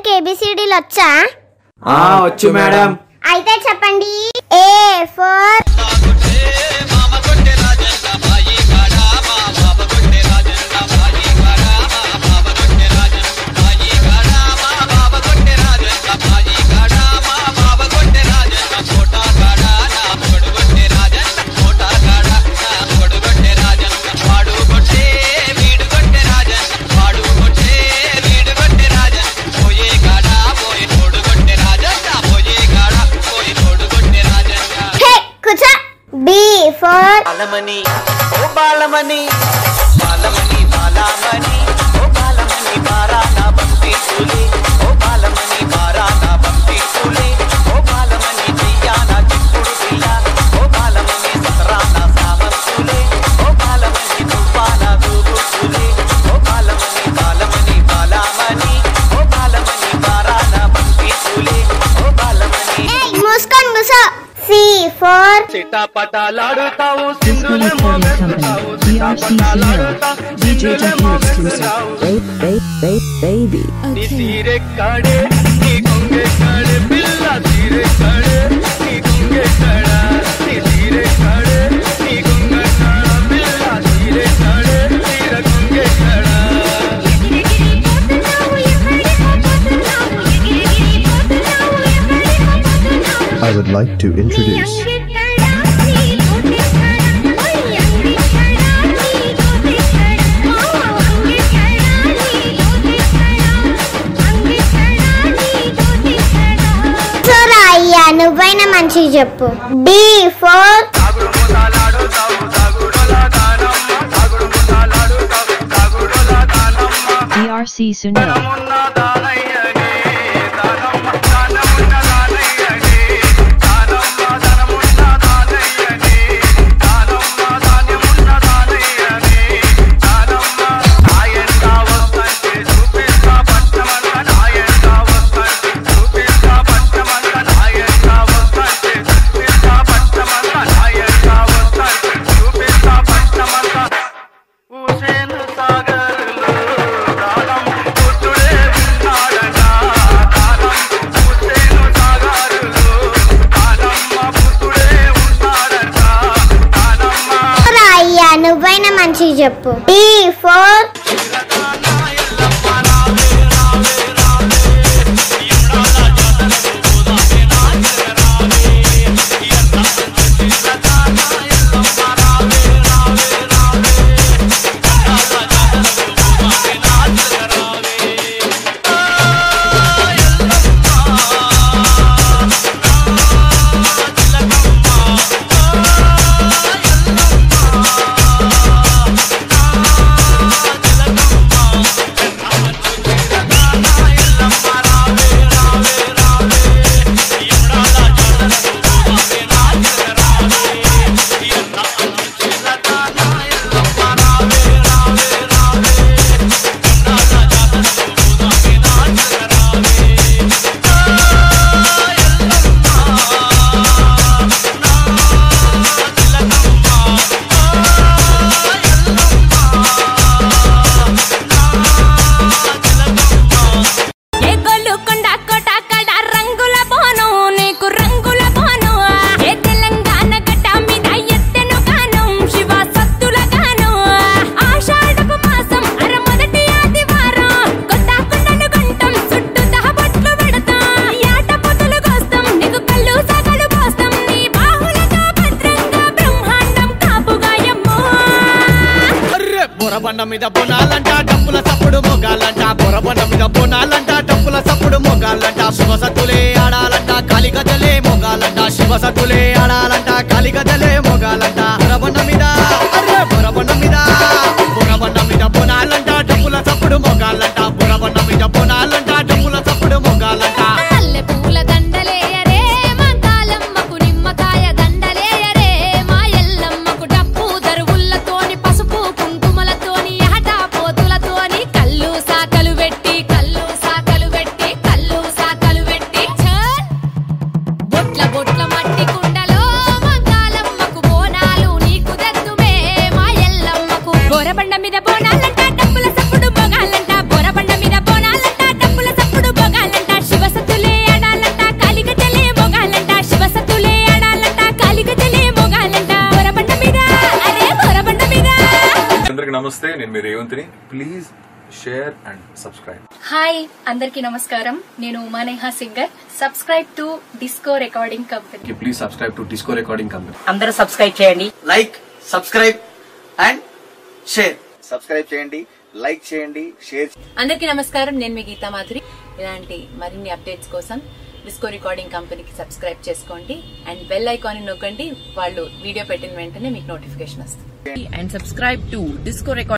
అందరికి ఏబిసిడీలు వచ్చా? వచ్చు మేడం. అయితే చెప్పండి. ఏ ఫర్ బాలమణి ఓ బాలమణి బాలమణి బాలమణి ఓ బాలమణి బారానా బంతి పూలే ఓ బాలమణి బారానా బంతి పూలే ఓ బాలమణి జియానా చిక్కుడు పిల్ల ఓ బాలమణి సతరానా సామంతులే ఓ బాలమణి తువ్వానా దూగు పూలే ఓ బాలమణి బాలమణి బాలమణి ఓ బాలమణి బారానా బంతి పూలే ఓ బాలమణి. మూసుకొని కూసో. సి ఫర్ చిటాపటాలాడుతావు Disco Recording Company, DRC Sonora, DJ Jackie exclusive. Baby. నీ సీరెక్కడే నీ కొంగెక్కడే పిల్ల సీరెక్కడే నీ కొంగెక్కడా నీ సీరెక్కడే నీ కొంగెక్కడా పిల్ల సీరెక్కడే తీర కొంగెక్కడా. I would like to introduce నువ్వైనా మంచిగా చెప్పు. D for DRC Sonora. నువ్వైనా మంచిగా చెప్పు. డి ఫర్ బొరబండ మీద బొనాలంట డప్పుల సప్పుడు మొగాలంట బొరబండ మీద బొనాలంట డప్పుల సప్పుడు మొగాలంట శివసత్తులే ఆడాలంట కాలిగదలే మొగాలంట శివసత్తులే ఆడాలంట కాలిగదలే మొగాలంట బొరబండ మీద బొరబండ మీద బొరబండ మీద బొనాలంట డప్పుల సప్పుడు మొగాలంట బొరబండ మీద బొనాలంట డప్పుల సప్పుడు మొగాలంట. బొరబండ మీద బోనాలంట డప్పుల సప్పుడు మొగాలంట బొరబండ మీద బోనాలంట డప్పుల సప్పుడు మొగాలంట. నమస్తే, నేను మీ రేవంత్ని. Please share and subscribe. Hi, అందరికీ నమస్కారం. నేను Umaneha singer. Subscribe to disco recording company. Please subscribe to disco recording company. అందరూ సబ్స్క్రైబ్ చేయండి. Like, subscribe and share. Subscribe చేయండి, లైక్ చేయండి, షేర్. అందరికీ నమస్కారం. నేను మీ గీతా మాధురి. ఇలాంటి మరిన్ని అప్డేట్స్ కోసం డిస్కో రికార్డింగ్ కంపెనీకి సబ్స్క్రైబ్ చేసుకోండి అండ్ బెల్ ఐకాన్ నొక్కండి. వాళ్ళు వీడియో పెట్టిన వెంటనే మీకు నోటిఫికేషన్ వస్తుంది. And subscribe to Disco Recording.